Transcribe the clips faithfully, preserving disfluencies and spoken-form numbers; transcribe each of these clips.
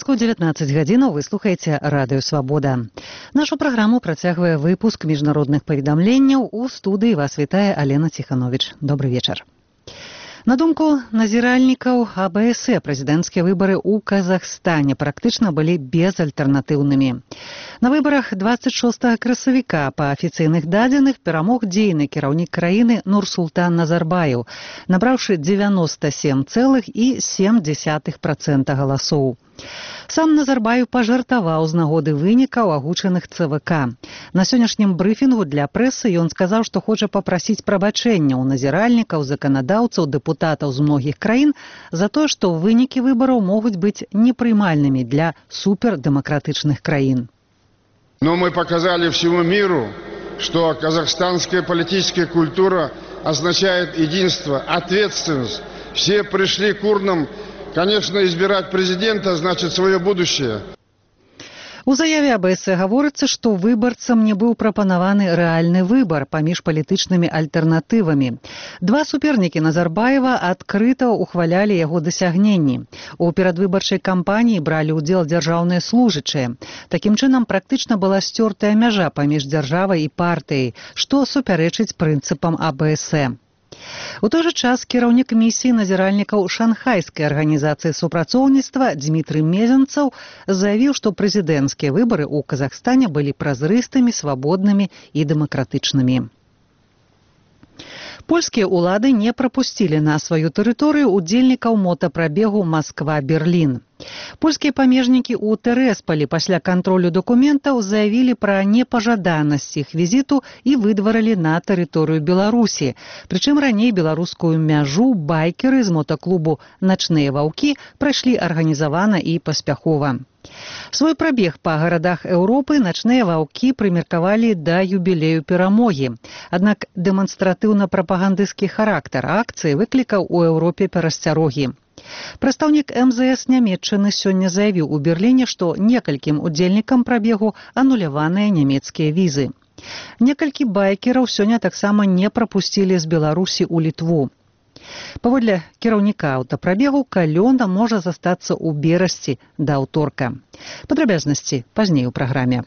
Беларуску дзевятнаццаць гадзінаў вы слухаеце радыё Свабода. Нашу праграму працягвае выпуск міжнародных паведамленняў. У студыі вас вітае Алена Ціхановіч. Добры вечар. На думку назіральнікаў А Бэ Эс Э, прэзідэнцкія выбары ў Казахстане практычна былі безальтэрнатыўнымі. На выбарах дваццаць шостага красавіка па афіцыйных дадзеных перамог дзейны кіраўнік краіны Нурсултан Назарбаев, набраўшы дзевяноста сем цэлых сем дзесятых працэнта галасоў. Сам Назарбаев пажартаваў з нагоды вынікаў агучаных Цэ Вэ Ка. На сённяшнім брыфінгу для прэсы ён сказаў, што хоча папрасіць прабачэння ў назіральнікаў, заканадаўцаў, дэпутатаў з многіх краін за тое, што вынікі выбараў могуць быць непрымальнымі для супердэмакратычных краін. Но мы показали всему миру, что казахстанская политическая культура означает единство, ответственность. Все пришли к урнам. Конечно, избирать президента значит свое будущее. У заяве А Бэ Эс Э гаворыцца, што выбарцам не быў прапанаваны рэальны выбар паміж палітычнымі альтэрнатывамі. Два супернікі Назарбаева адкрыта ўхвалялі яго дасягненні. У перадвыбарчай кампаніі бралі ўдзел дзяржаўныя служачыя. Такім чынам, практычна была сцёртая мяжа паміж дзяржавай і партыяй, што супярэчыць прынцыпам А Бэ Эс Э. У той жа час кіраўнік місіі назіральнікаў шанхайскай арганізацыі супрацоўніцтва Дзмітрый Мезенцаў заявіў, што прэзідэнцкія выбары ў Казахстане былі празрыстымі, свабоднымі і дэмакратычнымі. Польскія ўлады не прапусцілі на сваю тэрыторыю удзельнікаў мотапрабегу Масква-Берлін. Польскія памежнікі ў Тэрэсполі пасля кантролю дакументаў заявілі пра непажаданасць іх візіту і выдварылі на тэрыторыю Беларусі. Прычым раней беларускую мяжу байкеры з мотаклубу «Начныя ваўкі» прайшлі арганізавана і паспяхова. Свой прабег па гарадах Еўропы «Начныя ваўкі» прымеркавалі да юбілею перамогі. Аднак дэманстратыўна-прапагандысцкі характар акцыі выклікаў у Еўропе перасцярогі. Прадстаўнік Эм Зэ Эс Нямецчыны сёння заявіў у Берліне, што некалькім удзельнікам прабегу ануляваныя нямецкія візы. Некалькі байкераў сёння таксама не прапусцілі з Беларусі ў Літву. Паводле кіраўніка аўтапрабегу, калёна можа застацца ў Берасці да аўторка. Падрабязнасці пазней у праграме.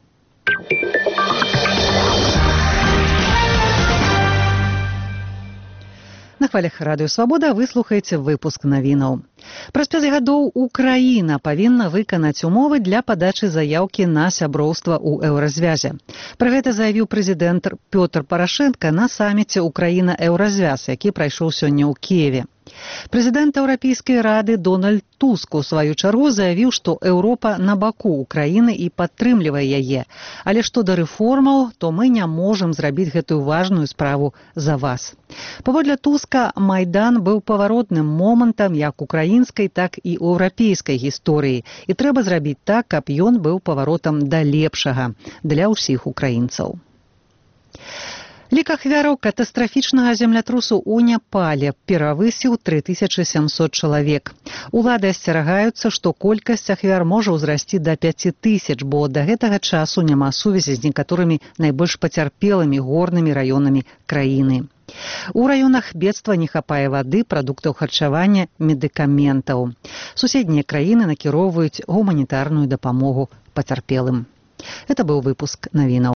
На хвалях радыё Свабода вы слухаеце выпуск навінаў. Праз пяць гадоў Украіна павінна выканаць умовы для падачы заяўкі на сяброўства ў еўразвязе. Пра гэта заявіў прэзідэнт Пётр Парашэнка на саміце Украіна-еўразвяз, які прайшоў сёння ў Кіеве. Прэзідэнт Еўрапейскай рады Дональд Туск у сваю чаргу заявіў, што Еўропа на баку Украіны і падтрымлівае яе. Але што да рэформаў, то мы не можам зрабіць гэтую важную справу за вас. Паводле Туска, Майдан быў паваротным момантам як украінскай, так і еўрапейскай гісторыі. І трэба зрабіць так, каб ён быў паваротам да лепшага для ўсіх украінцаў. Лік ахвяраў катастрафічнага землятрусу ў Непале перавысіў тры тысячы сямсот чалавек. Улады асцерагаюцца, што колькасць ахвяр можа ўзрасці да пяці тысяч, бо да гэтага часу няма сувязі з некаторымі найбольш пацярпелымі горнымі раёнамі краіны. У раёнах бедства не хапае вады, прадуктаў харчавання, медыкаментаў. Суседнія краіны накіроўваюць гуманітарную дапамогу пацярпелым. Это быў выпуск навінаў.